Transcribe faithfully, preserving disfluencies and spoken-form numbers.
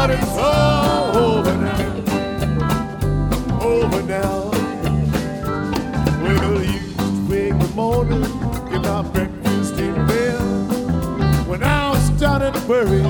but it's all over now, over now. Well, you used to wake in the morning, get my breakfast in bed. When I started to worry,